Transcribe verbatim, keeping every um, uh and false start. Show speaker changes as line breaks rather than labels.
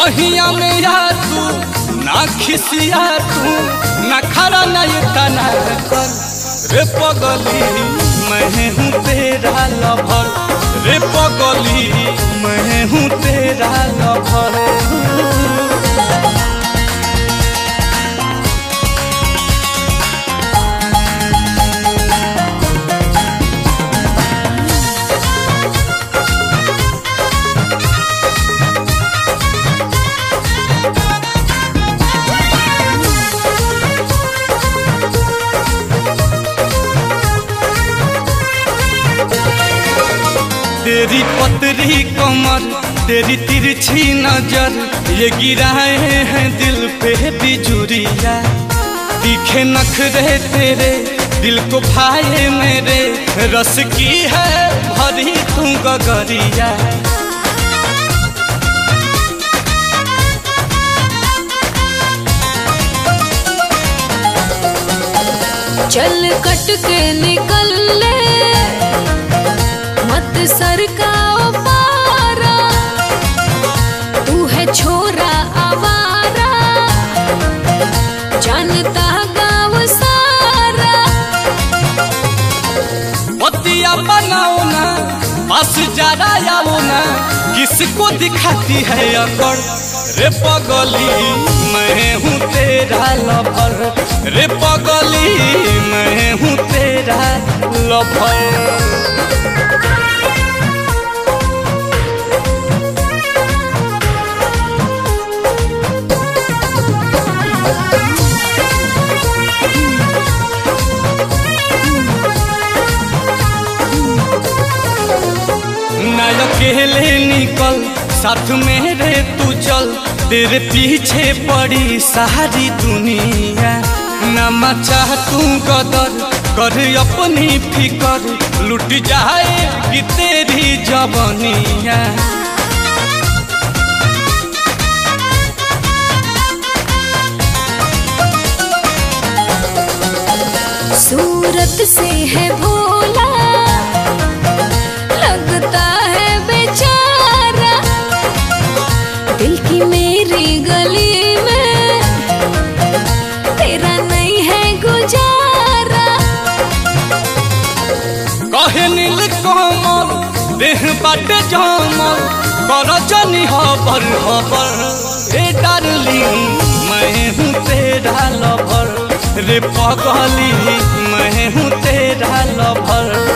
बहिया में या तू ना खिसिया तू ना खरा नहीं तना कर रे पगली मैं हूँ तेरा लभर रे पगली मैं हूँ तेरा लभर। तेरी पतरी कमर तेरी तिरछी नजर ये गिराए हैं दिल पे बिजुरिया। तीखे नखरे तेरे दिल को भाए मेरे रस की है भरी तू गगरिया।
चल कट के निकल ले मत सरकाओ पारा तू है छोरा आवारा जानता गाँव सारा।
बतिया बनाओ ना बस जरा आओ ना किसको दिखाती है अकड़ रे पगली मैं हूँ तेरा लभर रे पगली मैं हूँ तेरा लभर। अकेले निकल साथ मेरे तू चल तेरे पीछे पड़ी सारी दुनिया। न मचा तू गदर कर अपनी फिकर लुट जाए कि तेरी जवानिया।
सूरत से है भोला लगता है बेचारा दिल की मेरी गली में तेरा नहीं है गुजारा।
कहे नील कमल देह बाटे जमल कर जनी हबर हबर ए डार्लिंग मैं हूँ तेरा लभर रे पगली मैं हूँ तेरा लभर।